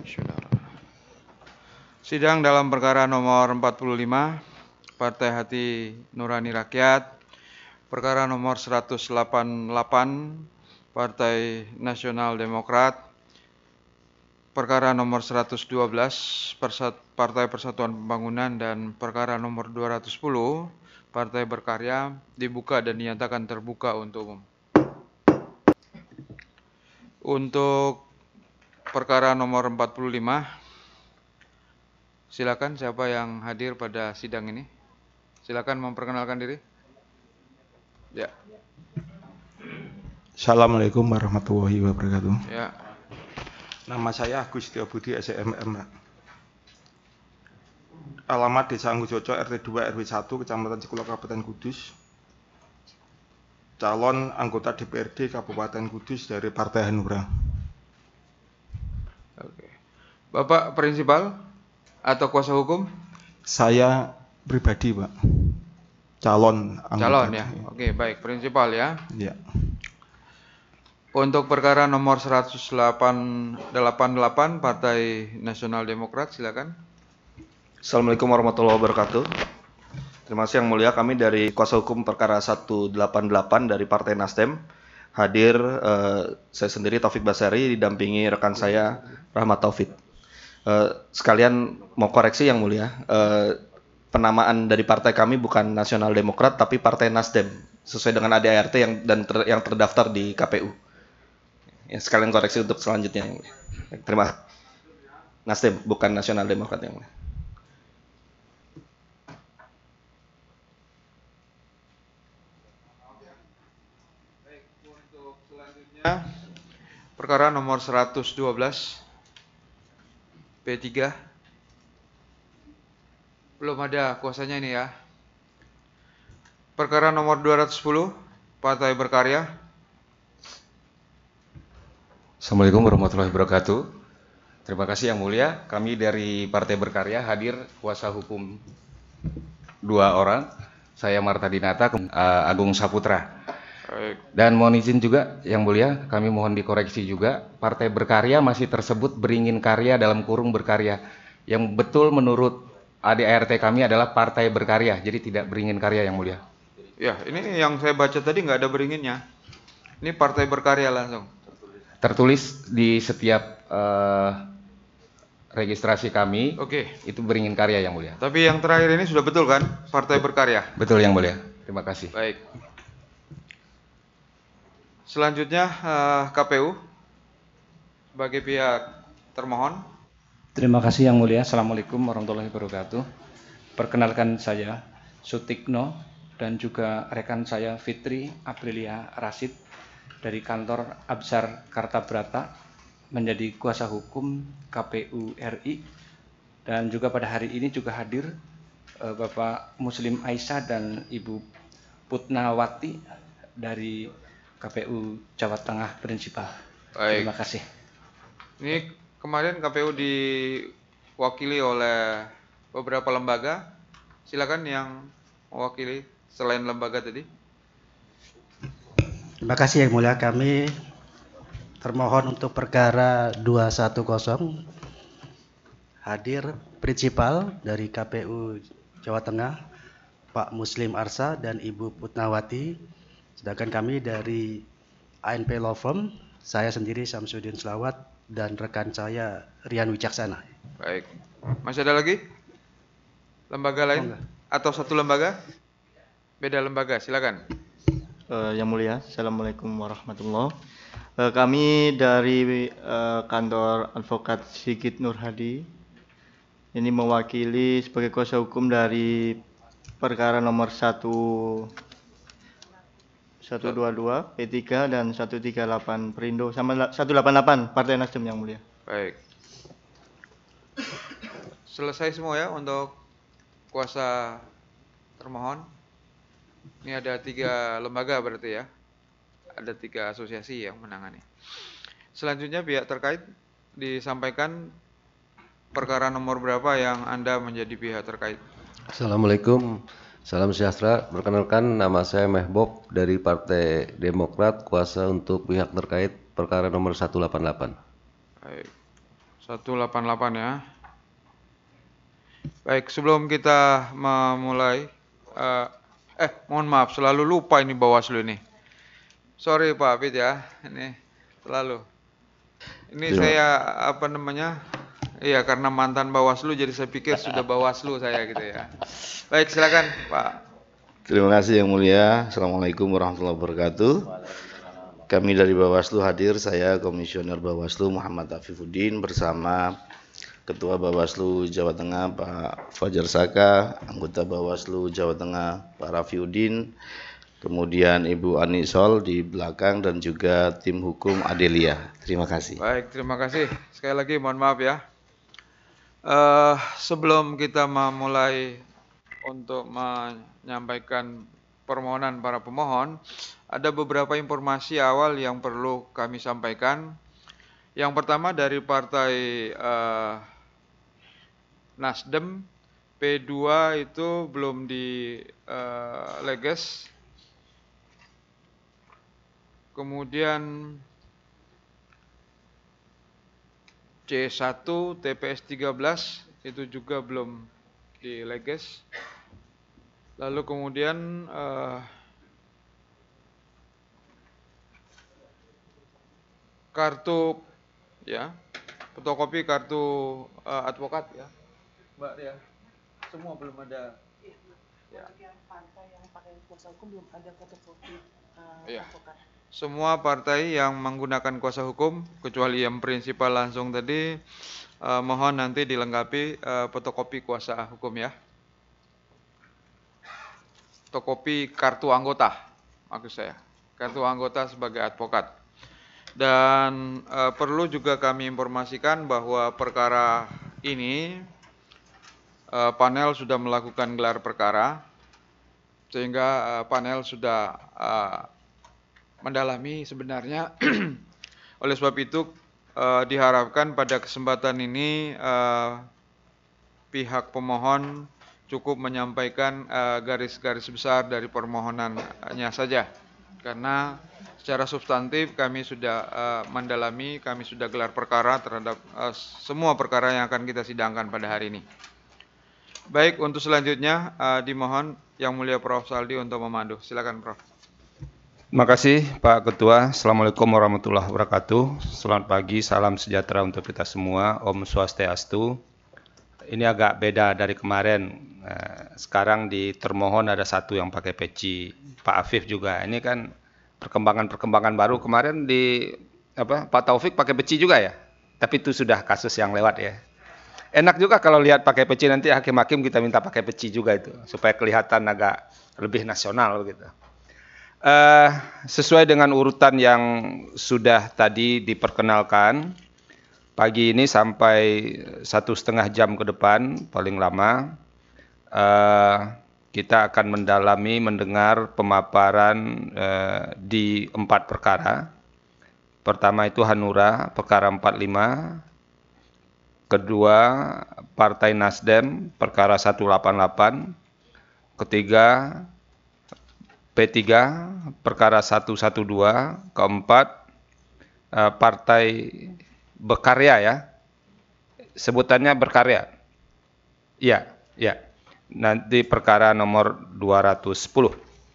Sidang dalam perkara nomor 45, Partai Hati Nurani Rakyat, perkara nomor 188, Partai Nasional Demokrat, perkara nomor 112, Partai Persatuan Pembangunan, dan perkara nomor 210, Partai Berkarya, dibuka dan dinyatakan terbuka untuk umum. Untuk perkara nomor 45, silakan siapa yang hadir pada sidang ini. Silakan memperkenalkan diri. Ya. Assalamualaikum warahmatullahi wabarakatuh. Ya. Nama saya Agus Tio Budi SMM. Alamat Desa Anggojoco RT 2 RW 1 Kecamatan Cikulo Kabupaten Kudus. Calon anggota DPRD Kabupaten Kudus dari Partai Hanura. Oke. Bapak prinsipal atau kuasa hukum? Saya pribadi, Pak. Calon anggota. Calon ya. Oke, baik, prinsipal ya. Ya. Untuk perkara nomor 188 Partai Nasional Demokrat, silakan. Assalamualaikum warahmatullahi wabarakatuh. Terima kasih yang mulia, kami dari kuasa hukum perkara 188 dari Partai Nasdem. Hadir saya sendiri Taufik Basari didampingi rekan saya Rahmat Taufik. Sekalian mau koreksi yang mulia, penamaan dari partai kami bukan Nasional Demokrat tapi Partai Nasdem sesuai dengan ADART yang terdaftar di KPU. Ya, sekalian koreksi untuk selanjutnya. Terima kasih. Nasdem bukan Nasional Demokrat yang mulia. Perkara nomor 112 P3. Belum ada kuasanya ini ya. Perkara nomor 210 Partai Berkarya. Assalamualaikum warahmatullahi wabarakatuh. Terima kasih yang mulia, kami dari Partai Berkarya hadir kuasa hukum 2 orang. Saya Marta Dinata, Agung Saputra. Dan mohon izin juga yang mulia, kami mohon dikoreksi juga, Partai Berkarya masih tersebut beringin karya dalam kurung berkarya. Yang betul menurut ADART kami adalah Partai Berkarya, jadi tidak beringin karya yang mulia. Ya, ini yang saya baca tadi nggak ada beringinnya. Ini Partai Berkarya langsung. Tertulis di setiap registrasi kami, Oke. Itu beringin karya yang mulia. Tapi yang terakhir ini sudah betul kan? Partai Berkarya. Betul yang mulia, terima kasih. Baik. Selanjutnya KPU sebagai pihak termohon. Terima kasih yang mulia. Assalamualaikum warahmatullahi wabarakatuh. Perkenalkan saya Sutikno dan juga rekan saya Fitri Aprilia Rasid dari kantor Absar Kartabrata menjadi kuasa hukum KPU RI, dan juga pada hari ini juga hadir Bapak Muslim Aisyah dan Ibu Putnawati dari KPU Jawa Tengah Prinsipal. Baik. Terima kasih. Ini kemarin KPU diwakili oleh beberapa lembaga. Silakan yang mewakili selain lembaga tadi. Terima kasih yang mulia, kami termohon untuk perkara 210 hadir prinsipal dari KPU Jawa Tengah Pak Muslim Arsa dan Ibu Putnawati. Sedangkan kami dari ANP Law Firm, saya sendiri Samsudin Selawat dan rekan saya Rian Wicaksana. Baik. Masih ada lagi? Lembaga lain? Atau satu lembaga? Beda lembaga, silakan. Yang mulia, Assalamualaikum warahmatullahi wabarakatuh. Kami dari kantor Advokat Sigit Nur Hadi ini mewakili sebagai kuasa hukum dari perkara nomor 122 P3 dan 138 Perindo sama 188 Partai Nasdem yang mulia. Baik. Selesai semua ya untuk kuasa termohon. Ini ada 3 lembaga berarti ya. Ada 3 asosiasi yang menangani. Selanjutnya pihak terkait disampaikan perkara nomor berapa yang Anda menjadi pihak terkait. Assalamualaikum, salam sejahtera. Perkenalkan, nama saya Mehbob dari Partai Demokrat, kuasa untuk pihak terkait perkara nomor 188. Baik. 188 ya. Baik, sebelum kita memulai, mohon maaf, selalu lupa ini Bawaslu ini. Sorry Pak Hafid ya, ini selalu. Ini saya iya karena mantan Bawaslu jadi saya pikir sudah Bawaslu saya gitu ya. Baik, silakan Pak. Terima kasih Yang Mulia. Assalamualaikum warahmatullahi wabarakatuh. Kami dari Bawaslu hadir, saya Komisioner Bawaslu Muhammad Afifuddin bersama Ketua Bawaslu Jawa Tengah Pak Fajar Saka, anggota Bawaslu Jawa Tengah Pak Rafiuddin, kemudian Ibu Anisol di belakang dan juga tim hukum Adelia. Terima kasih. Baik, terima kasih. Sekali lagi mohon maaf ya. Sebelum kita memulai untuk menyampaikan permohonan para pemohon, ada beberapa informasi awal yang perlu kami sampaikan. Yang pertama dari Partai Nasdem, P2 itu belum dileges. Kemudian C1 TPS 13 itu juga belum dileges. Lalu kemudian kartu ya, fotokopi kartu advokat ya, Mbak ya, semua belum ada. Ya. Partai yang pakai kuasa hukum belum ada fotokopi advokat. Semua partai yang menggunakan kuasa hukum kecuali yang prinsipal langsung tadi, mohon nanti dilengkapi fotokopi kuasa hukum ya. Fotokopi kartu anggota, maksud saya, kartu anggota sebagai advokat. Dan perlu juga kami informasikan bahwa perkara ini panel sudah melakukan gelar perkara, sehingga panel sudah mendalami sebenarnya. Oleh sebab itu diharapkan pada kesempatan ini pihak pemohon cukup menyampaikan garis-garis besar dari permohonannya saja, karena secara substantif kami sudah mendalami, kami sudah gelar perkara terhadap semua perkara yang akan kita sidangkan pada hari ini. Baik, untuk selanjutnya dimohon Yang Mulia Prof. Saldi untuk memandu. Silakan Prof. Terima kasih Pak Ketua. Assalamualaikum warahmatullahi wabarakatuh. Selamat pagi, salam sejahtera untuk kita semua. Om Swastiastu. Ini agak beda dari kemarin. Sekarang di termohon ada satu yang pakai peci. Pak Afif juga. Ini kan perkembangan baru. Kemarin di Pak Taufik pakai peci juga ya. Tapi itu sudah kasus yang lewat ya. Enak juga kalau lihat pakai peci, nanti hakim-hakim kita minta pakai peci juga itu supaya kelihatan agak lebih nasional gitu. Sesuai dengan urutan yang sudah tadi diperkenalkan, pagi ini sampai 1,5 jam ke depan paling lama kita akan mendengar pemaparan di 4 perkara. Pertama itu Hanura, perkara 45. Kedua, Partai Nasdem, perkara 188. Ketiga, P3, perkara 112. Keempat, Partai Berkarya ya. Sebutannya Berkarya. Iya, ya. Nanti perkara nomor 210.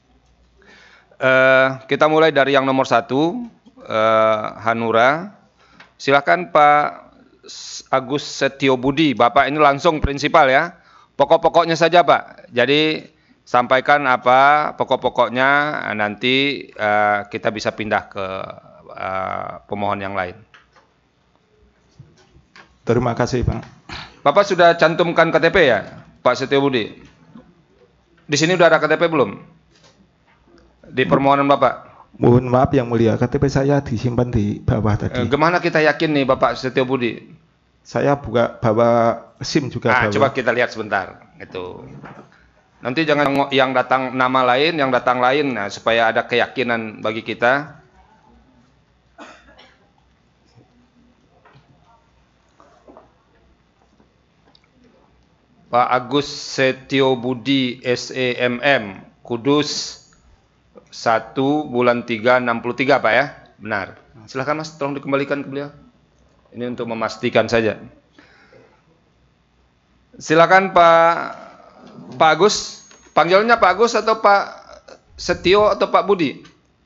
Kita mulai dari yang nomor 1, Hanura. Silakan Pak Agus Setiobudi, Bapak ini langsung prinsipal ya. Pokok-pokoknya saja Pak. Jadi sampaikan apa pokok-pokoknya, nanti kita bisa pindah ke pemohon yang lain. Terima kasih Pak. Bapak sudah cantumkan KTP ya Pak Setiobudi? Di sini udah ada KTP belum? Di permohonan Bapak? Mohon maaf Yang Mulia, KTP saya disimpan di bawah tadi. Gimana kita yakin nih Bapak Setiobudi? Saya bawa SIM juga. Coba kita lihat sebentar. Itu. Nanti jangan yang datang nama lain, yang datang lain, supaya ada keyakinan bagi kita. Pak Agus Setiobudi SEMM, Kudus 1/3/63 Pak ya, benar. Silakan Mas, tolong dikembalikan ke beliau. Ini untuk memastikan saja. Silakan Pak Agus. Panggilnya Pak Agus atau Pak Setio atau Pak Budi?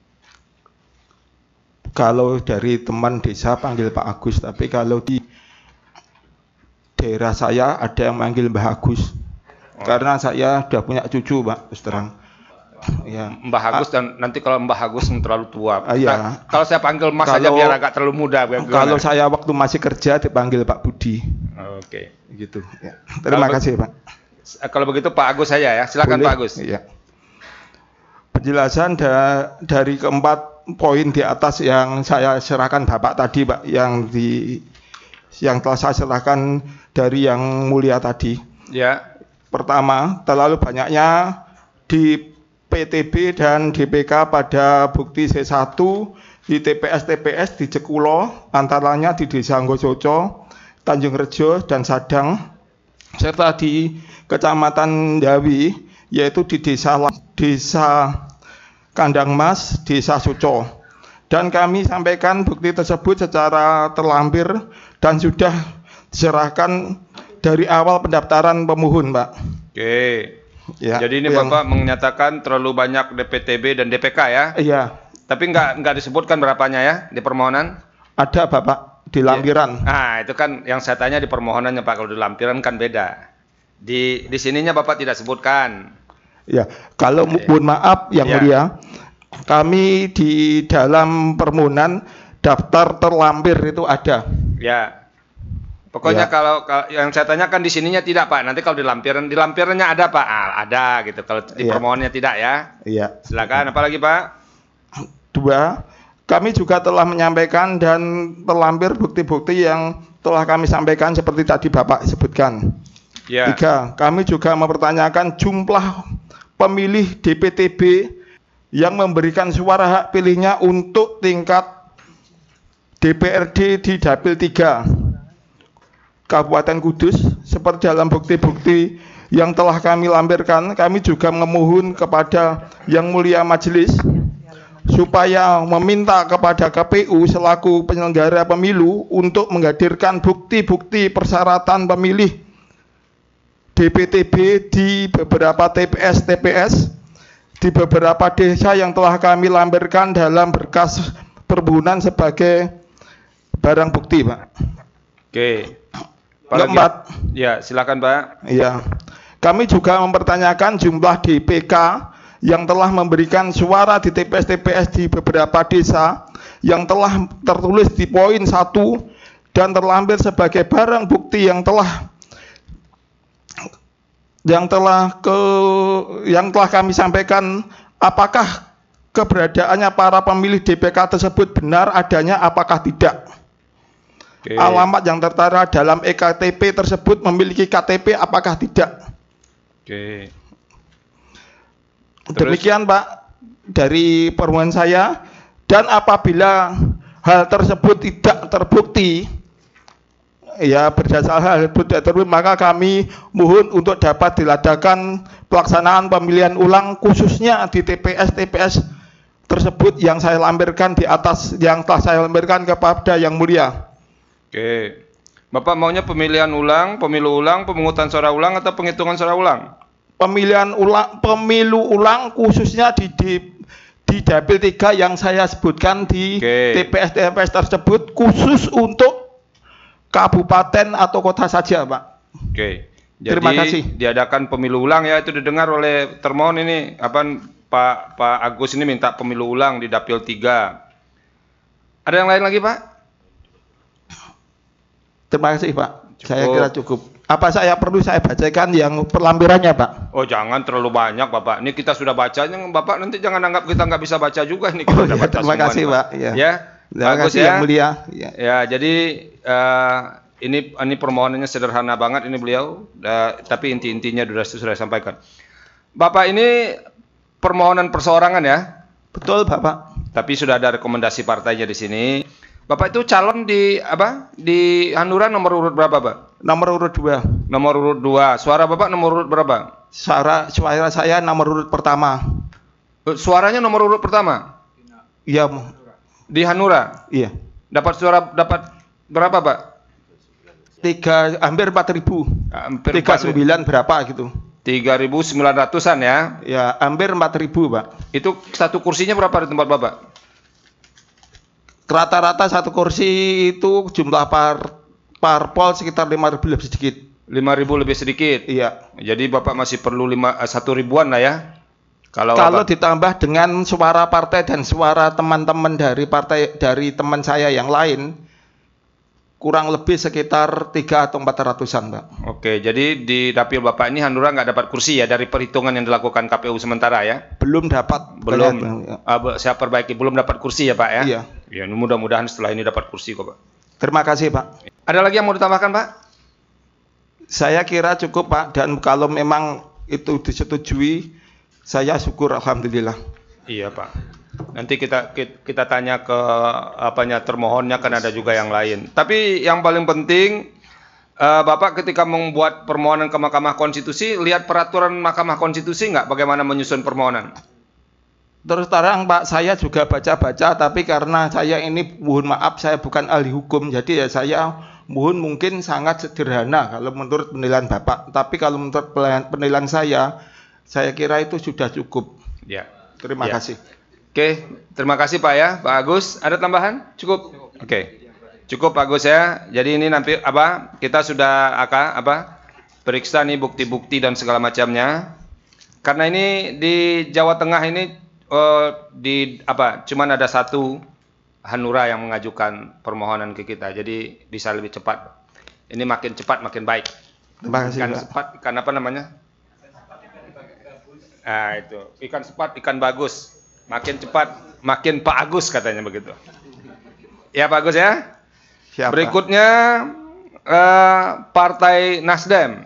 Kalau dari teman desa panggil Pak Agus, tapi kalau di daerah saya ada yang manggil Mbah Agus. Karena saya sudah punya cucu, Pak, terus terang. Ya. Mbah Agus, dan nanti kalau Mbah Agus terlalu tua. Iya. Nah, kalau saya panggil Mas saja biar agak terlalu muda. Kalau saya waktu masih kerja dipanggil Pak Budi. Oke. Gitu. Ya. Terima kasih, Pak. Kalau begitu Pak Agus saja ya. Silakan Boleh? Pak Agus. Iya. Penjelasan dari keempat poin di atas yang saya serahkan Bapak tadi, Pak, yang telah saya serahkan dari yang mulia tadi. Ya. Pertama, terlalu banyaknya di PTB dan DPK pada bukti C1 di TPS-TPS di Cekulo, antaranya di Desa Anggosoco, Tanjung Rejo, dan Sadang, serta di Kecamatan Dawi, yaitu di Desa Kandang Mas, Desa Suco. Dan kami sampaikan bukti tersebut secara terlampir dan sudah diserahkan dari awal pendaftaran pemohon, Pak. Oke. Ya, jadi ini Bapak menyatakan terlalu banyak DPTB dan DPK ya? Iya. Tapi nggak disebutkan berapanya ya di permohonan? Ada Bapak, di lampiran. Nah, itu kan yang saya tanya di permohonannya Pak, kalau di lampiran kan beda. Di sininya Bapak tidak sebutkan. Ya, kalau mohon maaf yang mulia, kami di dalam permohonan daftar terlampir itu ada. Ya. Pokoknya kalau yang saya tanyakan di sininya tidak Pak. Nanti kalau di lampirannya ada Pak. Ada gitu. Kalau di permohonannya tidak ya. Iya. Silakan. Apalagi Pak? 2, kami juga telah menyampaikan dan terlampir bukti-bukti yang telah kami sampaikan seperti tadi Bapak sebutkan. Ya. 3, kami juga mempertanyakan jumlah pemilih DPTB yang memberikan suara hak pilihnya untuk tingkat DPRD di Dapil 3 Kabupaten Kudus. Seperti dalam bukti-bukti yang telah kami lampirkan, kami juga memohon kepada Yang Mulia Majelis supaya meminta kepada KPU selaku penyelenggara pemilu untuk menghadirkan bukti-bukti persyaratan pemilih DPTB di beberapa TPS di beberapa desa yang telah kami lampirkan dalam berkas permohonan sebagai barang bukti, Pak. Oke. Keempat. Ya, silakan Pak. Iya. Kami juga mempertanyakan jumlah DPK yang telah memberikan suara di TPS-TPS di beberapa desa yang telah tertulis di poin 1 dan terlampir sebagai barang bukti yang telah kami sampaikan. Apakah keberadaannya para pemilih DPK tersebut benar adanya, apakah tidak? Alamat yang tertera dalam EKTP tersebut memiliki KTP, apakah tidak? Demikian Pak dari permohonan saya. Dan apabila hal tersebut tidak terbukti, ya berdasarkan hal tersebut tidak terbukti, maka kami mohon untuk dapat diadakan pelaksanaan pemilihan ulang khususnya di TPS-TPS tersebut yang saya lampirkan di atas, yang telah saya lampirkan kepada Yang Mulia. Oke. Bapak maunya pemilihan ulang, pemilu ulang, pemungutan suara ulang atau penghitungan suara ulang? Pemilu ulang khususnya di Dapil 3 yang saya sebutkan di TPS-TPS tersebut khusus untuk kabupaten atau kota saja, Pak. Oke. Jadi terima kasih. Diadakan pemilu ulang ya, itu didengar oleh termohon ini Pak Agus ini minta pemilu ulang di Dapil 3. Ada yang lain lagi, Pak? Terima kasih, Pak. Saya kira cukup. Apa perlu saya bacakan yang perlampirannya, Pak? Oh, jangan terlalu banyak, Bapak. Ini kita sudah bacanya, Bapak. Nanti jangan anggap kita nggak bisa baca juga. Ini kita udah baca terima semua kasih, nih, Pak. Ya. Terima Bagus kasih ya. Yang Mulia. Ya, jadi ini permohonannya sederhana banget ini beliau, tapi inti-intinya sudah sampaikan. Bapak ini permohonan perseorangan ya? Betul, Bapak. Tapi sudah ada rekomendasi partainya di sini. Bapak itu calon di Di Hanura nomor urut berapa, Pak? Nomor urut 2. Nomor urut 2. Suara Bapak nomor urut berapa? Suara saya nomor urut pertama. Suaranya nomor urut pertama? Iya. Di Hanura? Iya. Dapat Berapa, Pak? Hampir 4.000. Hampir 39 berapa gitu. 3.900-an ya? Ya, hampir 4.000, Pak. Itu satu kursinya berapa di tempat Bapak? Rata-rata satu kursi itu jumlah parpol sekitar 5.000 lebih sedikit. 5.000 lebih sedikit? Iya. Jadi Bapak masih perlu 1.000-an lah ya? Kalau ditambah dengan suara partai dan suara teman-teman dari teman saya yang lain, kurang lebih sekitar 300 atau 400-an, Pak. Oke, jadi di dapil Bapak ini Hanura nggak dapat kursi ya dari perhitungan yang dilakukan KPU sementara ya? Belum dapat. Belum. Saya perbaiki, belum dapat kursi ya Pak ya? Iya. Ya, mudah-mudahan setelah ini dapat kursi kok Pak. Terima kasih, Pak. Ada lagi yang mau ditambahkan Pak? Saya kira cukup, Pak, dan kalau memang itu disetujui, saya syukur alhamdulillah. Iya Pak. Nanti kita tanya ke termohonnya, kan ada juga yang lain. Tapi yang paling penting, Bapak ketika membuat permohonan ke Mahkamah Konstitusi, lihat peraturan Mahkamah Konstitusi nggak bagaimana menyusun permohonan? Terus terang Pak, saya juga baca-baca, tapi karena saya ini, mohon maaf, saya bukan ahli hukum, jadi ya saya mungkin sangat sederhana kalau menurut penilaian Bapak. Tapi kalau menurut penilaian saya kira itu sudah cukup. Ya. Terima kasih. Oke, terima kasih Pak ya, Pak Agus. Ada tambahan? Cukup? Oke. Cukup Pak Agus ya. Jadi ini nanti kita sudah periksa nih bukti-bukti dan segala macamnya. Karena ini di Jawa Tengah ini cuman ada satu Hanura yang mengajukan permohonan ke kita. Jadi bisa lebih cepat. Ini makin cepat makin baik. Terima kasih. Ikan cepat, ikan apa namanya? Nah, itu. Ikan cepat, ikan bagus. Makin cepat, makin Pak Agus katanya begitu. Ya Pak Agus ya. Siapa? Berikutnya Partai Nasdem.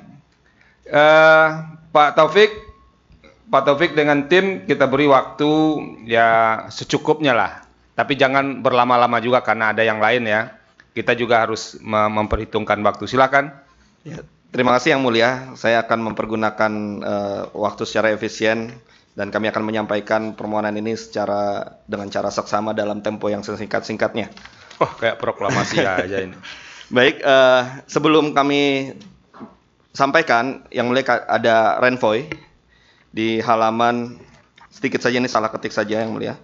Pak Taufik dengan tim kita beri waktu ya secukupnya lah. Tapi jangan berlama-lama juga karena ada yang lain ya. Kita juga harus memperhitungkan waktu. Silakan. Ya, terima kasih Yang Mulia. Saya akan mempergunakan waktu secara efisien. Dan kami akan menyampaikan permohonan ini dengan cara seksama dalam tempo yang sesingkat-singkatnya. Oh, kayak proklamasi aja ini. Baik, sebelum kami sampaikan, Yang Mulia ada renvoy di halaman, sedikit saja ini salah ketik saja Yang Mulia.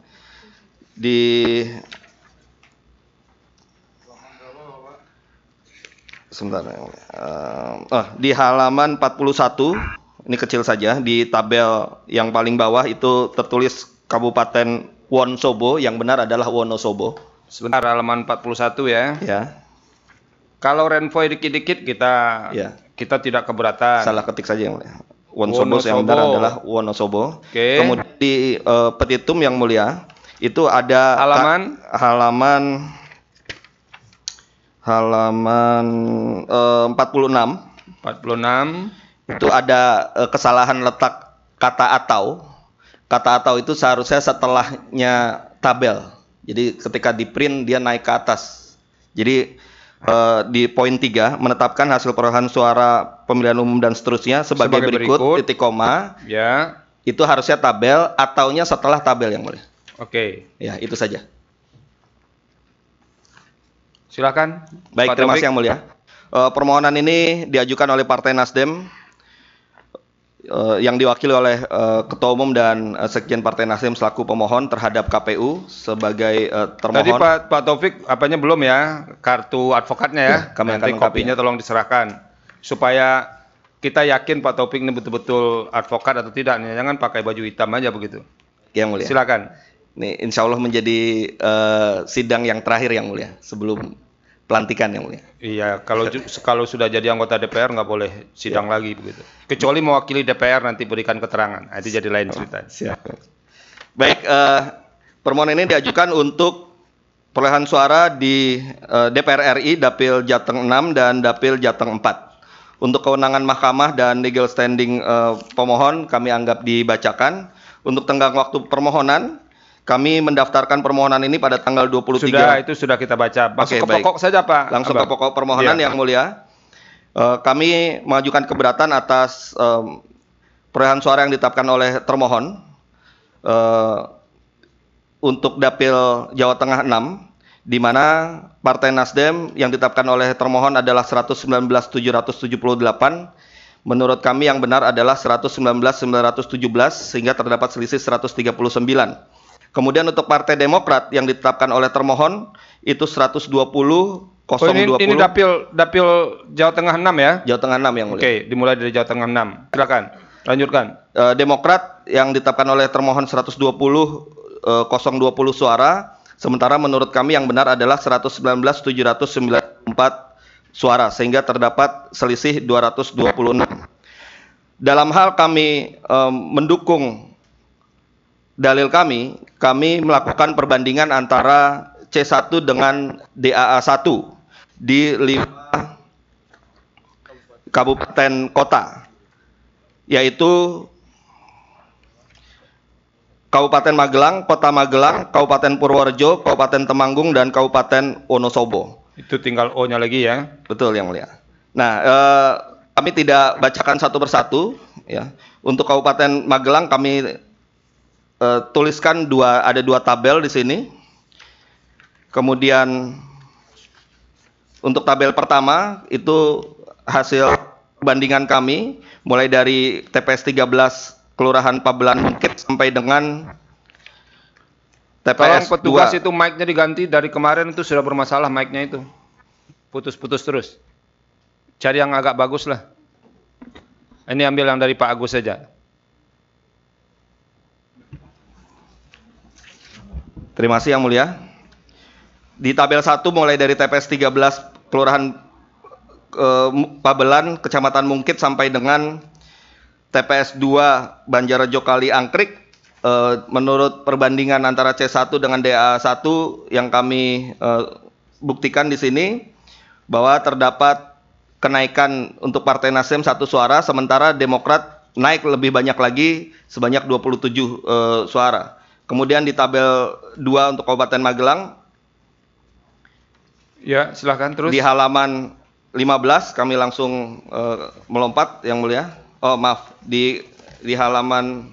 Di halaman 41. Ini kecil saja, di tabel yang paling bawah itu tertulis Kabupaten Wonosobo, yang benar adalah Wonosobo. Sebentar, halaman 41 ya. Ya. Kalau renvoy dikit-dikit kita tidak keberatan. Salah ketik saja Yang Mulia. Wonosobo yang benar adalah Wonosobo. Oke. Kemudian di petitum Yang Mulia itu ada halaman 46. Itu ada kesalahan letak kata atau. Kata atau itu seharusnya setelahnya tabel. Jadi ketika di print dia naik ke atas. Jadi di poin 3 menetapkan hasil perolehan suara pemilihan umum dan seterusnya sebagai berikut, titik koma. Ya. Itu harusnya tabel ataunya setelah tabel Yang Mulia. Oke. Ya, itu saja. Silakan. Baik, terima kasih Yang Mulia. Permohonan ini diajukan oleh Partai Nasdem yang diwakili oleh Ketua Umum dan Sekjen Partai Nasdem selaku pemohon terhadap KPU sebagai termohon. Tadi Pak Taufik apanya belum ya? Kartu advokatnya ya? Kami nanti akan kopinya tolong diserahkan supaya kita yakin Pak Taufik ini betul-betul advokat atau tidak. Jangan pakai baju hitam aja begitu. Yang Mulia. Silakan. Ini insya Allah menjadi sidang yang terakhir Yang Mulia sebelum pelantikan Yang Mulia. Iya, kalau sudah jadi anggota DPR nggak boleh sidang lagi begitu. Kecuali mewakili DPR nanti berikan keterangan. Itu jadi lain cerita. Siap. Baik, permohonan ini diajukan untuk perolehan suara di DPR RI Dapil Jateng 6 dan Dapil Jateng 4. Untuk kewenangan mahkamah dan legal standing pemohon kami anggap dibacakan. Untuk tenggang waktu permohonan kami mendaftarkan permohonan ini pada tanggal 23. Itu sudah kita baca. Masuk ke pokok saja Pak. Langsung ke pokok permohonan Yang Mulia. Kami mengajukan keberatan atas perolehan suara yang ditetapkan oleh termohon untuk Dapil Jawa Tengah 6. di mana Partai Nasdem yang ditetapkan oleh termohon adalah 119.778. Menurut kami yang benar adalah 119.917 sehingga terdapat selisih 139. Kemudian untuk Partai Demokrat yang ditetapkan oleh termohon itu 120.020. Ini dapil Jawa Tengah 6 ya? Jawa Tengah 6 yang mulia. Oke, dimulai dari Jawa Tengah 6. Silakan, lanjutkan. Demokrat yang ditetapkan oleh termohon 120.020 suara, sementara menurut kami yang benar adalah 119.794 suara sehingga terdapat selisih 226. Dalam hal kami mendukung dalil kami melakukan perbandingan antara C1 dengan DAA1 di 5 kabupaten kota, yaitu Kabupaten Magelang, Kota Magelang, Kabupaten Purworejo, Kabupaten Temanggung, dan Kabupaten Wonosobo. Itu tinggal O-nya lagi ya? Betul yang mulia. Nah, kami tidak bacakan satu persatu. Ya. Untuk Kabupaten Magelang kami tuliskan ada dua tabel di sini. Kemudian untuk tabel pertama itu hasil perbandingan kami mulai dari TPS 13 Kelurahan Pabelan Mungkit sampai dengan TPS Tolong petugas 2. itu mic-nya diganti, dari kemarin itu sudah bermasalah mic-nya itu. Putus-putus terus. Cari yang agak bagus lah. Ini ambil yang dari Pak Agus saja. Terima kasih yang mulia. Di tabel 1 mulai dari TPS 13 Kelurahan Pabelan, Kecamatan Mungkit sampai dengan TPS 2 Banjarjo Kali Angkrik, menurut perbandingan antara C1 dengan DA1 yang kami buktikan di sini bahwa terdapat kenaikan untuk Partai Nasdem 1 suara, sementara Demokrat naik lebih banyak lagi sebanyak 27 suara. Kemudian di tabel 2 untuk Kabupaten Magelang, ya silahkan terus. Di halaman 15 kami langsung melompat yang mulia. Oh maaf, di halaman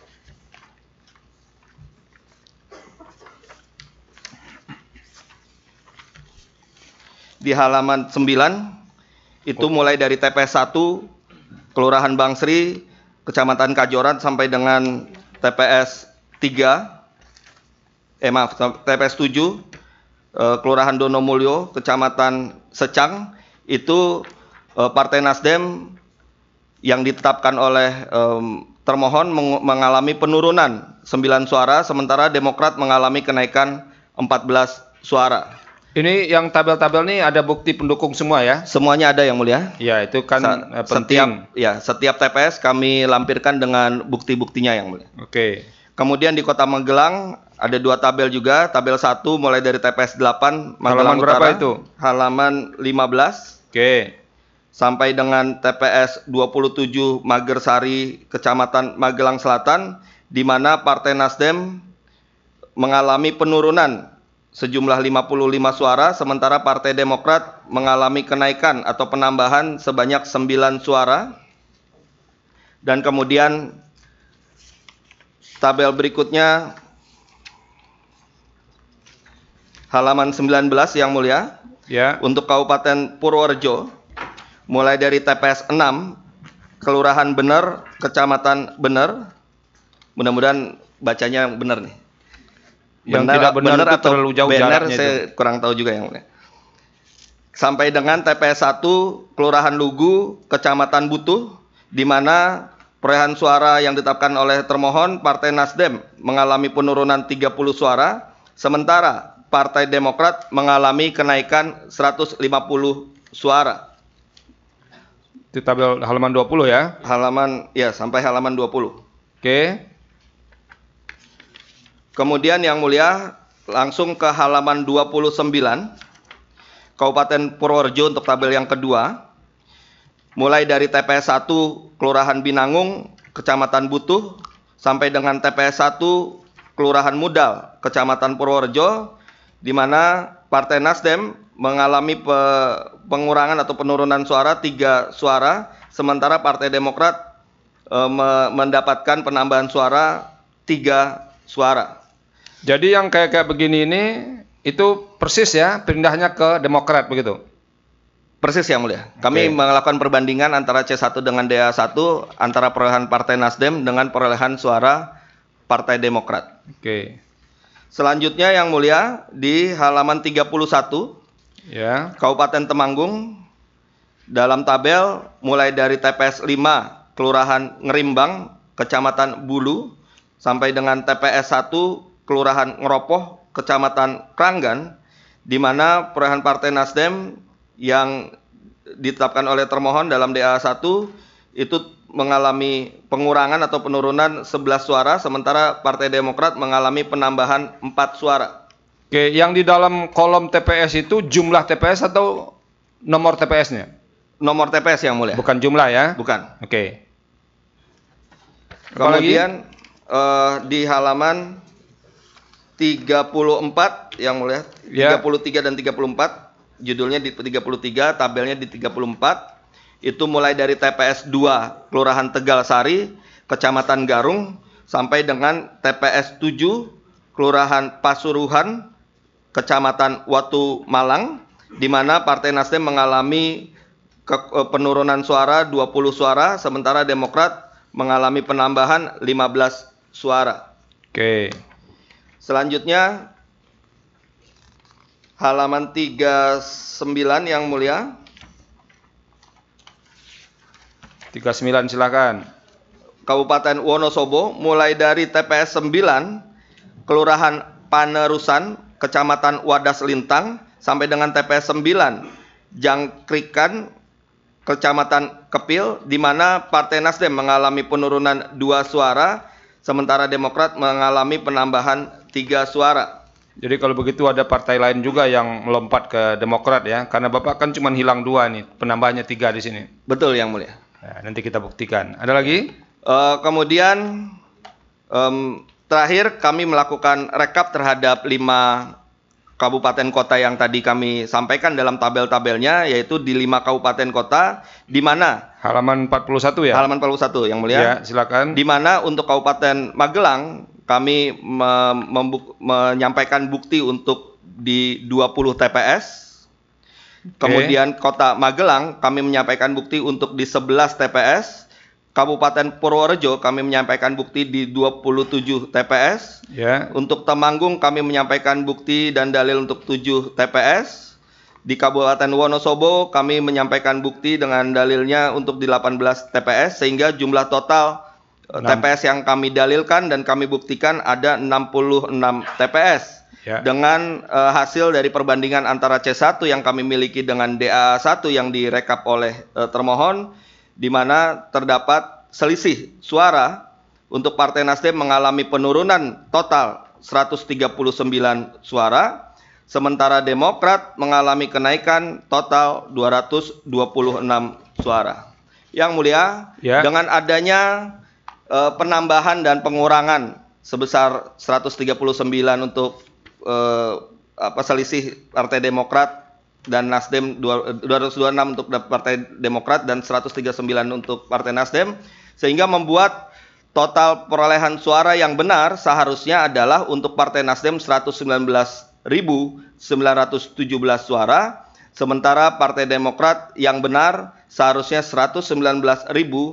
di halaman 9 itu mulai dari TPS 1 Kelurahan Bangsri, Kecamatan Kajoran sampai dengan TPS 7 Kelurahan Donomulyo, Kecamatan Secang, itu Partai Nasdem yang ditetapkan oleh termohon mengalami penurunan 9 suara, sementara Demokrat mengalami kenaikan 14 suara. Ini yang tabel-tabel ini ada bukti pendukung semua ya? Semuanya ada yang mulia. Ya, itu kan penting. Setiap TPS kami lampirkan dengan bukti-buktinya yang mulia. Oke. Kemudian di Kota Magelang ada 2 tabel juga. Tabel 1 mulai dari TPS 8 Magelang Halaman berapa Utara, itu? Halaman 15. Oke. Sampai dengan TPS 27 Magersari, Kecamatan Magelang Selatan, di mana Partai Nasdem mengalami penurunan sejumlah 55 suara, sementara Partai Demokrat mengalami kenaikan atau penambahan sebanyak 9 suara. Dan kemudian tabel berikutnya halaman 19 yang mulia. Ya. Untuk Kabupaten Purworejo, mulai dari TPS 6 Kelurahan Bener, Kecamatan Bener. Mudah-mudahan bacanya yang benar nih. Yang tidak benar itu atau terlalu jauh benar, jaraknya saya itu. kurang tahu juga yang mulia. Sampai dengan TPS 1 Kelurahan Lugu, Kecamatan Butuh, di mana perolehan suara yang ditetapkan oleh termohon Partai Nasdem mengalami penurunan 30 suara, sementara Partai Demokrat mengalami kenaikan 150 suara. Itu tabel halaman 20 ya? Sampai halaman 20. Oke. Kemudian yang mulia langsung ke halaman 29 Kabupaten Purworejo untuk tabel yang kedua. Mulai dari TPS 1 Kelurahan Binangung, Kecamatan Butuh, sampai dengan TPS 1 Kelurahan Mudal, Kecamatan Purworejo, di mana Partai Nasdem mengalami pengurangan atau penurunan suara 3 suara, sementara Partai Demokrat mendapatkan penambahan suara 3 suara. Jadi yang kayak begini ini itu persis ya pindahnya ke Demokrat begitu? Persis yang mulia. Kami melakukan perbandingan antara C1 dengan DA1 antara perolehan Partai Nasdem dengan perolehan suara Partai Demokrat. Oke. Selanjutnya yang mulia di halaman 31 Ya. Kabupaten Temanggung dalam tabel mulai dari TPS 5 Kelurahan Ngerimbang Kecamatan Bulu sampai dengan TPS 1 Kelurahan Ngeropoh Kecamatan Kranggan, di mana perolehan Partai Nasdem yang ditetapkan oleh termohon dalam DA1 itu mengalami pengurangan atau penurunan 11 suara, sementara Partai Demokrat mengalami penambahan 4 suara. Oke, yang di dalam kolom TPS itu jumlah TPS atau nomor TPS-nya? Nomor TPS yang mulia. Bukan jumlah ya? Bukan. Oke. Kemudian di halaman 34 yang mulia, 33 dan 34, judulnya di 33, tabelnya di 34. Itu mulai dari TPS 2 Kelurahan Tegal Sari, Kecamatan Garung, sampai dengan TPS 7 Kelurahan Pasuruhan, Kecamatan Watu Malang, di mana Partai Nasdem mengalami penurunan suara 20 suara, sementara Demokrat mengalami penambahan 15 suara. Oke. Selanjutnya halaman 39 yang mulia. 39 silakan. Kabupaten Wonosobo mulai dari TPS 9 Kelurahan Panerusan Kecamatan Wadas Lintang sampai dengan TPS 9 Jangkrikan Kecamatan Kepil, di mana Partai Nasdem mengalami penurunan 2 suara, sementara Demokrat mengalami penambahan 3 suara. Jadi kalau begitu ada partai lain juga yang melompat ke Demokrat ya, karena Bapak kan cuma hilang 2 nih, penambahannya 3 di sini. Betul yang mulia. Nah, nanti kita buktikan. Ada lagi? Kemudian terakhir kami melakukan rekap terhadap 5 kabupaten kota yang tadi kami sampaikan dalam tabel-tabelnya, yaitu di 5 kabupaten kota, di mana halaman 41 ya? Halaman 41 yang mulia. Ya, silakan. Di mana untuk Kabupaten Magelang kami menyampaikan bukti untuk di 20 TPS. Kemudian Kota Magelang kami menyampaikan bukti untuk di 11 TPS. Kabupaten Purworejo kami menyampaikan bukti di 27 TPS. Ya. Untuk Temanggung kami menyampaikan bukti dan dalil untuk 7 TPS. Di Kabupaten Wonosobo kami menyampaikan bukti dengan dalilnya untuk di 18 TPS, sehingga jumlah total TPS yang kami dalilkan dan kami buktikan ada 66 TPS. Ya. Dengan hasil dari perbandingan antara C1 yang kami miliki dengan DA1 yang direkap oleh termohon, di mana terdapat selisih suara untuk Partai Nasdem mengalami penurunan total 139 suara, sementara Demokrat mengalami kenaikan total 226 suara. Yang mulia, dengan adanya penambahan dan pengurangan sebesar 139 untuk selisih Partai Demokrat dan Nasdem, 226 untuk Partai Demokrat dan 139 untuk Partai Nasdem, sehingga membuat total perolehan suara yang benar seharusnya adalah untuk Partai Nasdem 119.917 suara, sementara Partai Demokrat yang benar seharusnya 119.794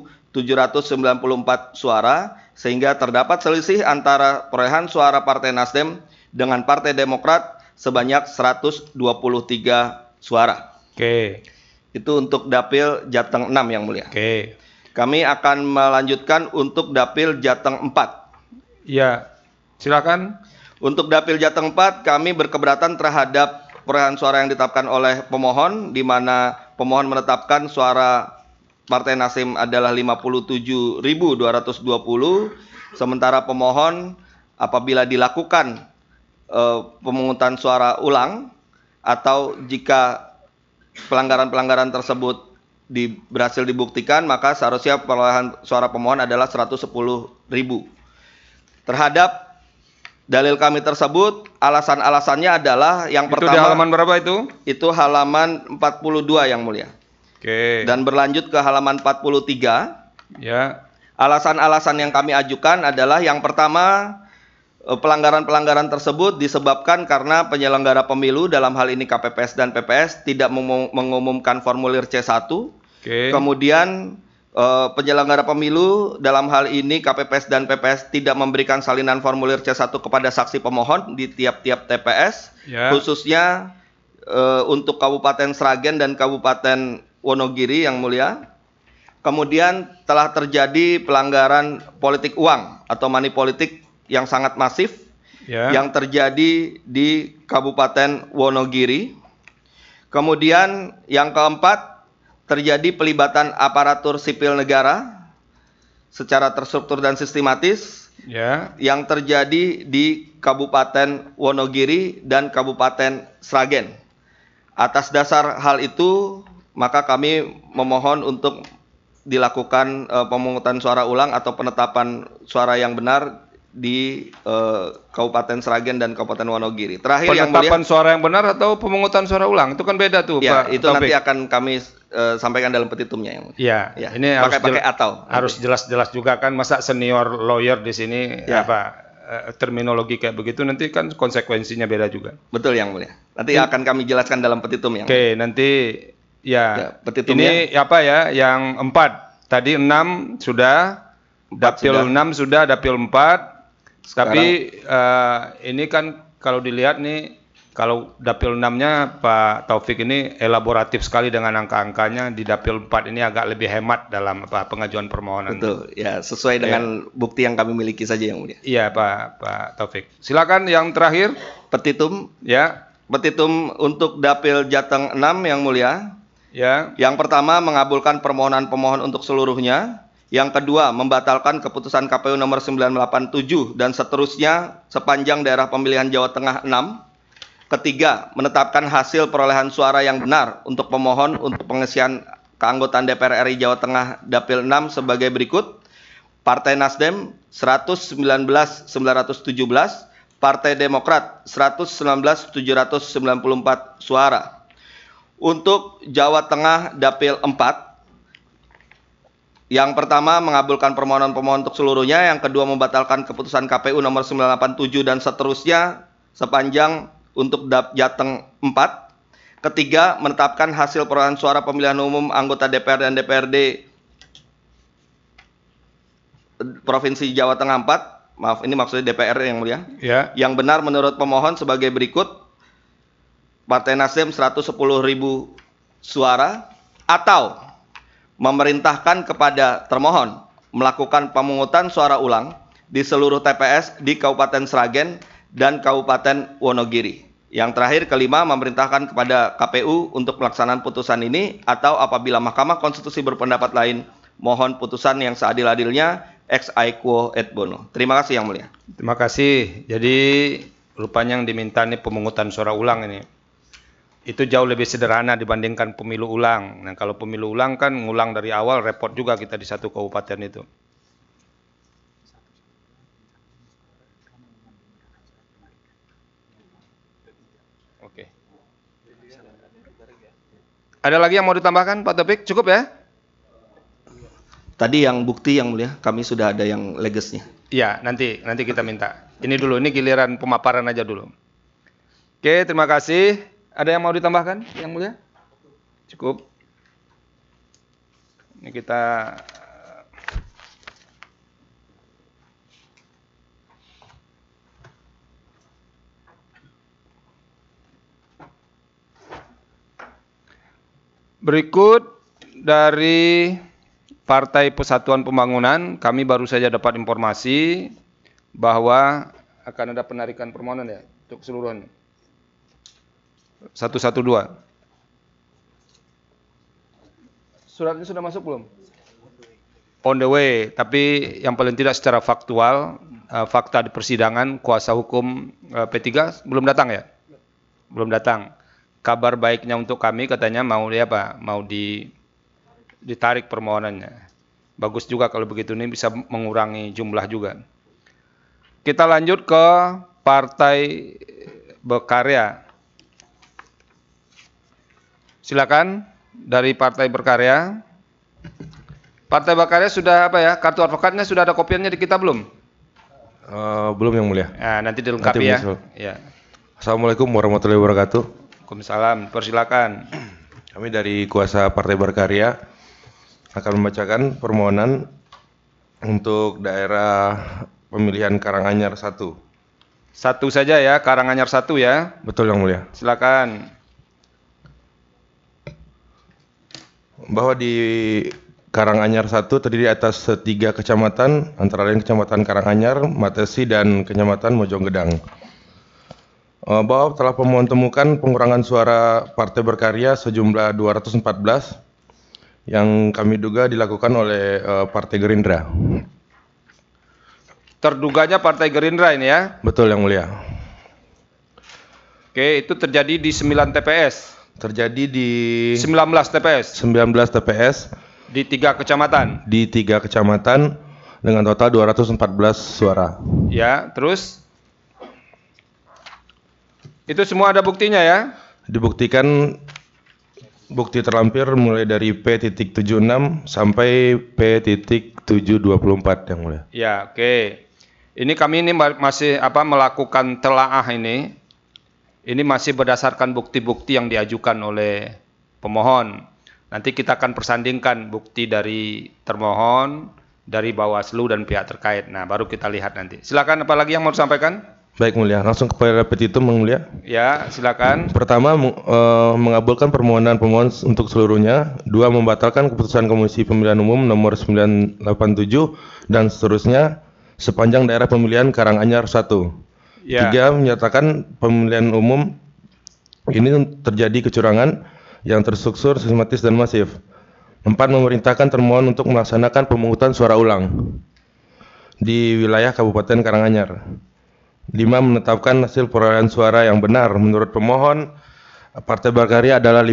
suara, sehingga terdapat selisih antara perolehan suara Partai Nasdem dengan Partai Demokrat sebanyak 123 suara. Oke. Itu untuk Dapil Jateng 6 yang mulia. Oke. Kami akan melanjutkan untuk Dapil Jateng 4. Iya. Silakan. Untuk Dapil Jateng 4 kami berkeberatan terhadap perolehan suara yang ditetapkan oleh pemohon, di mana pemohon menetapkan suara Partai Nasdem adalah 57.220, sementara pemohon apabila dilakukan pemungutan suara ulang atau jika pelanggaran-pelanggaran tersebut berhasil dibuktikan, maka seharusnya perolehan suara pemohon adalah 110.000. Terhadap dalil kami tersebut, alasan-alasannya adalah yang pertama. Itu di halaman berapa itu? Itu halaman 42 yang mulia. Oke. Dan berlanjut ke halaman 43. Ya. Alasan-alasan yang kami ajukan adalah yang pertama, pelanggaran-pelanggaran tersebut disebabkan karena penyelenggara pemilu dalam hal ini KPPS dan PPS tidak mengumumkan formulir C1. Kemudian penyelenggara pemilu dalam hal ini KPPS dan PPS tidak memberikan salinan formulir C1 kepada saksi pemohon di tiap-tiap TPS, khususnya untuk Kabupaten Sragen dan Kabupaten Wonogiri yang mulia. Kemudian telah terjadi pelanggaran politik uang atau money politik yang sangat masif yang terjadi di Kabupaten Wonogiri. Kemudian yang keempat, terjadi pelibatan aparatur sipil negara secara terstruktur dan sistematis yang terjadi di Kabupaten Wonogiri dan Kabupaten Sragen. Atas dasar hal itu, maka kami memohon untuk dilakukan pemungutan suara ulang atau penetapan suara yang benar di Kabupaten Sragen dan Kabupaten Wonogiri. Terakhir yang mulia, penetapan suara yang benar atau pemungutan suara ulang itu kan beda tuh, ya, Pak itu Taufik. nanti akan kami sampaikan dalam petitumnya yang mulia. Ya, ini harus harus jelas-jelas juga kan, masa senior lawyer di sini terminologi kayak begitu nanti kan konsekuensinya beda juga. Betul yang mulia. Nanti akan kami jelaskan dalam petitum yang mulia. Nanti petitumnya. Ini apa ya? Yang 4 tadi 6 sudah, dapil 6 sudah, dapil 4. Tapi ini kan kalau dilihat nih, kalau dapil 6-nya Pak Taufik ini elaboratif sekali dengan angka-angkanya, di dapil 4 ini agak lebih hemat dalam pengajuan permohonan. Betul, ya sesuai dengan bukti yang kami miliki saja yang mulia. Iya Pak Taufik. Silakan yang terakhir. Petitum. Ya. Petitum untuk dapil Jateng 6 yang mulia. Ya. Yang pertama, mengabulkan permohonan pemohon untuk seluruhnya. Yang kedua, membatalkan keputusan KPU nomor 987 dan seterusnya sepanjang daerah pemilihan Jawa Tengah 6. Ketiga, menetapkan hasil perolehan suara yang benar untuk pemohon untuk pengisian keanggotaan DPR RI Jawa Tengah Dapil 6 sebagai berikut. Partai Nasdem 119.917, Partai Demokrat 119.794 suara. Untuk Jawa Tengah Dapil 4, yang pertama, mengabulkan permohonan pemohon untuk seluruhnya. Yang kedua, membatalkan keputusan KPU nomor 987 dan seterusnya sepanjang untuk Jateng 4. Ketiga, menetapkan hasil perolehan suara pemilihan umum anggota DPR dan DPRD Provinsi Jawa Tengah 4. Maaf, ini maksudnya DPR yang mulia. Ya. Yang benar menurut pemohon sebagai berikut. Partai Nasdem 110.000 suara, atau memerintahkan kepada termohon melakukan pemungutan suara ulang di seluruh TPS di Kabupaten Sragen dan Kabupaten Wonogiri. Yang terakhir, kelima, memerintahkan kepada KPU untuk pelaksanaan putusan ini, atau apabila Mahkamah Konstitusi berpendapat lain, mohon putusan yang seadil-adilnya ex aequo et bono. Terima kasih yang mulia. Terima kasih. Jadi rupanya yang diminta ini pemungutan suara ulang ini. Itu jauh lebih sederhana dibandingkan pemilu ulang. Nah, kalau pemilu ulang kan ngulang dari awal, repot juga kita di satu kabupaten itu. Oke. Ada lagi yang mau ditambahkan, Pak Taufik? Cukup ya? Tadi yang bukti yang mulia, kami sudah ada yang legasnya. Iya, nanti kita minta. Ini dulu, ini giliran pemaparan aja dulu. Oke, terima kasih. Ada yang mau ditambahkan, yang mulia? Cukup. Ini kita berikut dari Partai Persatuan Pembangunan, kami baru saja dapat informasi bahwa akan ada penarikan permohonan ya untuk keseluruhan. 112. Suratnya sudah masuk belum? On the way, tapi yang paling tidak secara faktual, fakta di persidangan, kuasa hukum P3 belum datang ya? Belum datang. Kabar baiknya untuk kami katanya mau ditarik permohonannya. Bagus juga kalau begitu, ini bisa mengurangi jumlah juga. Kita lanjut ke Partai Berkarya. Silakan dari Partai Berkarya. Partai Berkarya sudah apa ya? Kartu advokatnya sudah ada kopiannya di kita belum? Belum yang mulia. Nah, nanti dilengkapi ya. menyusul. Ya. Assalamualaikum warahmatullahi wabarakatuh. Waalaikumsalam. Persilakan. Kami dari kuasa Partai Berkarya akan membacakan permohonan untuk daerah pemilihan Karanganyar 1. Satu saja ya, Karanganyar 1 ya. Betul yang mulia. Silakan. Bahwa di Karanganyar 1 terdiri atas 3 kecamatan, antara lain Kecamatan Karanganyar, Matesi, dan Kecamatan Mojonggedang. Bahwa telah pemohon temukan pengurangan suara Partai Berkarya sejumlah 214 yang kami duga dilakukan oleh Partai Gerindra. Terduganya Partai Gerindra ini ya. Betul yang mulia. Oke, itu terjadi di 9 TPS. Terjadi di 19 TPS. 19 TPS Di 3 kecamatan. di 3 kecamatan dengan total 214 suara. Ya, terus? Itu semua ada buktinya ya? Dibuktikan bukti terlampir mulai dari P.76 sampai P.724 yang mulia. Ya, oke. Ini kami ini masih melakukan telaah ini. Ini masih berdasarkan bukti-bukti yang diajukan oleh pemohon. Nanti kita akan persandingkan bukti dari termohon, dari Bawaslu dan pihak terkait. Nah, baru kita lihat nanti. Silakan, apa lagi yang mau disampaikan? Baik mulia, langsung kepada petitum yang mulia. Ya, silakan. Pertama, mengabulkan permohonan pemohon untuk seluruhnya. 2, membatalkan keputusan Komisi Pemilihan Umum nomor 987 dan seterusnya sepanjang daerah pemilihan Karanganyar 1. Ya. 3, menyatakan pemilihan umum ini terjadi kecurangan yang terstruktur, sistematis, dan masif. 4, memerintahkan termohon untuk melaksanakan pemungutan suara ulang di wilayah Kabupaten Karanganyar. 5, menetapkan hasil perolehan suara yang benar. Menurut pemohon, Partai Berkarya adalah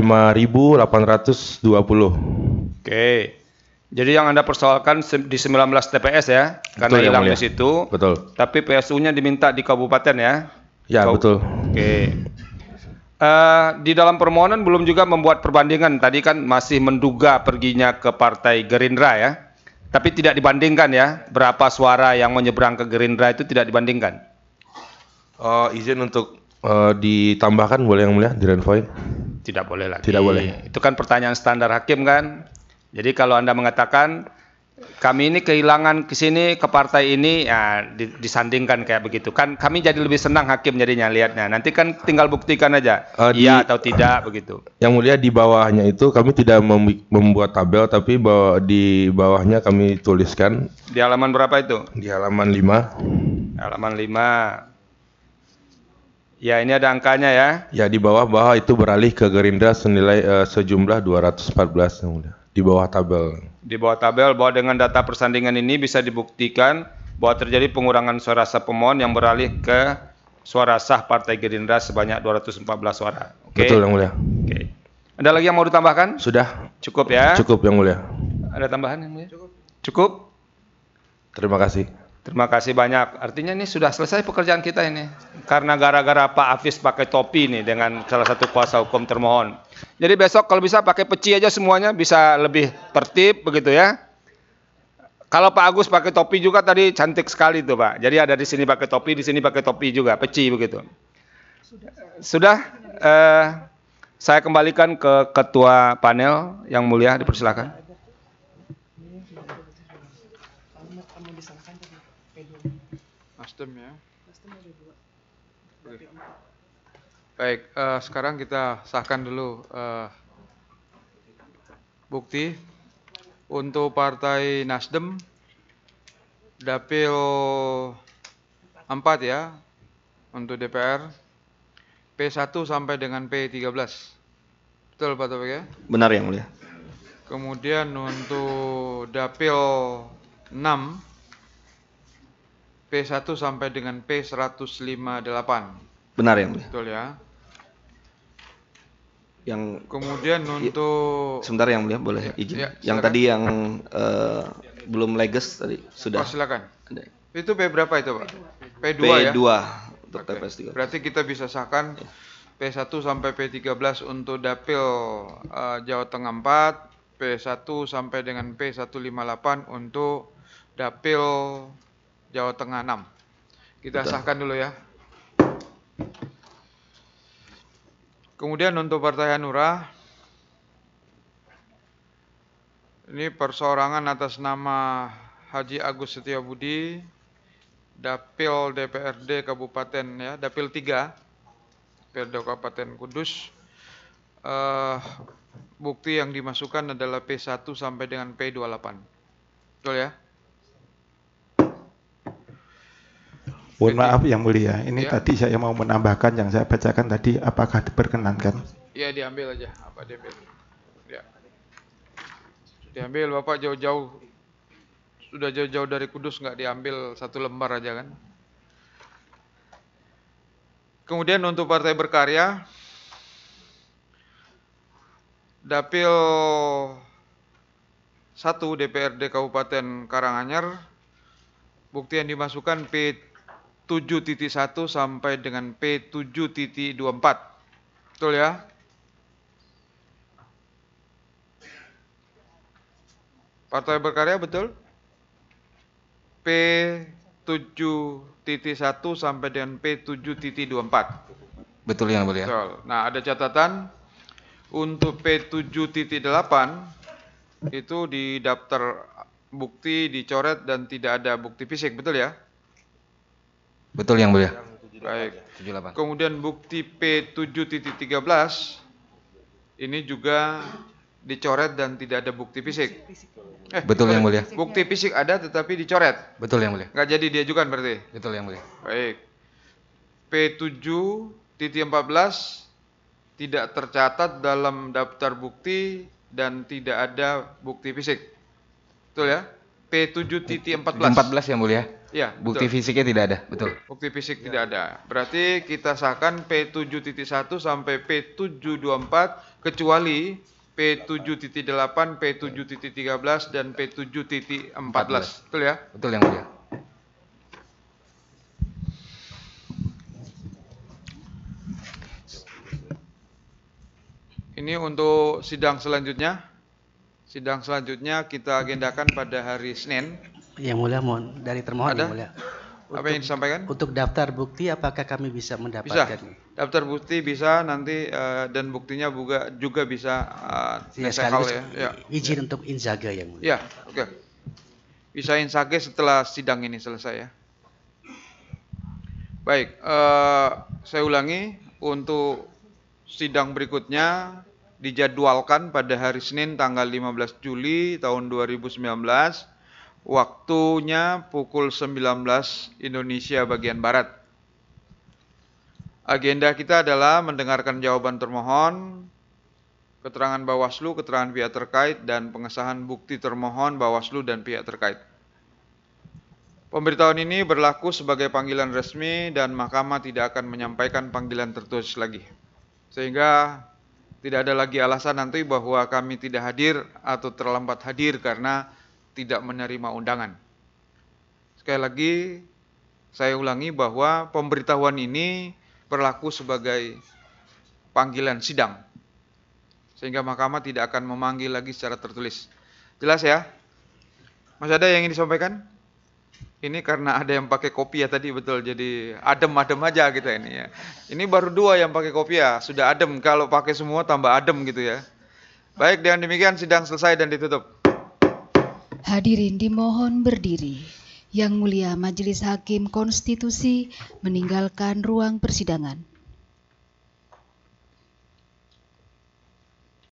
5.820. Oke. Jadi yang Anda persoalkan di 19 TPS ya, karena Betul, hilang yang di mulia. situ. Betul. Tapi PSU-nya diminta di kabupaten ya. Ya, betul. Oke. Di dalam permohonan belum juga membuat perbandingan. Tadi kan masih menduga perginya ke Partai Gerindra ya. Tapi tidak dibandingkan ya. Berapa suara yang menyeberang ke Gerindra itu tidak dibandingkan. Izin untuk ditambahkan boleh yang mulia di renvoy? Tidak boleh lagi. Tidak boleh. Itu kan pertanyaan standar hakim kan. Jadi kalau Anda mengatakan kami ini kehilangan ke sini ke partai ini, ya disandingkan kayak begitu. Kan kami jadi lebih senang hakim jadinya lihatnya. Nanti kan tinggal buktikan aja iya atau tidak begitu. Yang mulia, di bawahnya itu kami tidak membuat tabel, tapi di bawahnya kami tuliskan. Di halaman berapa itu? Di halaman 5. Halaman 5. Ya, ini ada angkanya ya. Ya, di bawah bahwa itu beralih ke Gerindra senilai sejumlah 214 yang mulia. Di bawah tabel. Di bawah tabel bahwa dengan data persandingan ini bisa dibuktikan bahwa terjadi pengurangan suara sah pemohon yang beralih ke suara sah Partai Gerindra sebanyak 214 suara. Oke. Betul yang mulia. Oke. Ada lagi yang mau ditambahkan? Sudah. Cukup ya? Cukup yang mulia. Ada tambahan yang mulia? Cukup? Terima kasih. Terima kasih banyak. Artinya ini sudah selesai pekerjaan kita ini. Karena gara-gara Pak Hafiz pakai topi nih dengan salah satu kuasa hukum termohon. Jadi besok kalau bisa pakai peci aja semuanya, bisa lebih tertib begitu ya. Kalau Pak Agus pakai topi juga tadi cantik sekali tuh Pak. Jadi ada di sini pakai topi, di sini pakai topi juga, peci begitu. Sudah, saya kembalikan ke ketua panel yang mulia, dipersilakan. Nasdem ya. Baik, sekarang kita sahkan dulu bukti untuk Partai Nasdem Dapil 4 ya untuk DPR P1 sampai dengan P13. Betul Pak Taufik ya? Benar yang mulia. Kemudian untuk Dapil 6 P1 sampai dengan P158. Benar yang mulia. Betul ya. Yang kemudian untuk sebentar yang mulia, boleh izin. Ya, yang tadi yang belum leges tadi sudah. Oh, silakan. Ada. Itu P berapa itu, Pak? P2 ya? P2 untuk TPS 3. Berarti kita bisa sahkan P1 sampai P13 untuk Dapil Jawa Tengah 4, P1 sampai dengan P158 untuk Dapil Jawa Tengah 6. Kita sahkan dulu ya. Kemudian untuk Partai Hanura, ini perseorangan atas nama Haji Agus Setiabudi, Dapil DPRD Kabupaten ya, Dapil 3, DPRD Kabupaten Kudus. Bukti yang dimasukkan adalah P1 sampai dengan P28. Betul ya? Mohon maaf Yang Mulia, ini Ya. tadi saya mau menambahkan yang saya bacakan tadi, apakah diperkenankan? Iya, diambil aja. Apa diambil? Ya. Diambil, Bapak jauh-jauh. Sudah jauh-jauh dari Kudus, nggak diambil satu lembar aja kan? Kemudian untuk Partai Berkarya, Dapil 1 DPRD Kabupaten Karanganyar, bukti yang dimasukkan P7.1 sampai dengan P7.24. Betul ya? Partai Berkarya betul? P7.1 sampai dengan P7.24. Betul Yang Mulia. Betul. Nah, ada catatan untuk P7.8 itu di daftar bukti dicoret dan tidak ada bukti fisik, betul ya? Betul Yang Mulia. Baik. 78. Kemudian bukti P7.13 ini juga dicoret dan tidak ada bukti fisik. Betul Yang Mulia. Bukti fisik ada tetapi dicoret. Betul Yang Mulia. Nggak jadi diajukan berarti? Betul Yang Mulia. Baik. P7.14 tidak tercatat dalam daftar bukti dan tidak ada bukti fisik. Betul ya? P7.14. 14 Yang Mulia. Ya, Bukti betul. fisiknya tidak ada. Betul. Bukti fisik tidak ada. Berarti kita sahkan P7.1 sampai P7.24 kecuali P7.8, P7.13 dan P7.14. Betul ya? Betul Yang Mulia. Ini untuk sidang selanjutnya. Sidang selanjutnya kita agendakan pada hari Senin. Yang Mulia, mohon dari termohon Ada? Yang Mulia. Apa yang disampaikan? Untuk daftar bukti apakah kami bisa Bisa. mendapatkan? Daftar bukti bisa nanti dan buktinya juga bisa Ya, nesehal sekaligus ya. Ya. izin untuk inzaga Yang Mulia. Ya, oke. Bisa insage setelah sidang ini selesai ya. Baik, saya ulangi untuk sidang berikutnya dijadwalkan pada hari Senin tanggal 15 Juli tahun 2019. Waktunya pukul 19 Indonesia bagian Barat. Agenda kita adalah mendengarkan jawaban termohon, keterangan Bawaslu, keterangan pihak terkait, dan pengesahan bukti termohon Bawaslu dan pihak terkait. Pemberitahuan ini berlaku sebagai panggilan resmi dan Mahkamah tidak akan menyampaikan panggilan tertulis lagi. Sehingga tidak ada lagi alasan nanti bahwa kami tidak hadir atau terlambat hadir karena tidak menerima undangan. Sekali lagi, saya ulangi bahwa pemberitahuan ini berlaku sebagai panggilan sidang. Sehingga Mahkamah tidak akan memanggil lagi secara tertulis. Jelas ya? Masih ada yang ingin disampaikan? Ini karena ada yang pakai kopiah tadi, betul, jadi adem-adem aja gitu ini ya. Ini baru 2 yang pakai kopiah, sudah adem. Kalau pakai semua tambah adem gitu ya. Baik, dengan demikian sidang selesai dan ditutup. Hadirin dimohon berdiri. Yang Mulia Majelis Hakim Konstitusi meninggalkan ruang persidangan.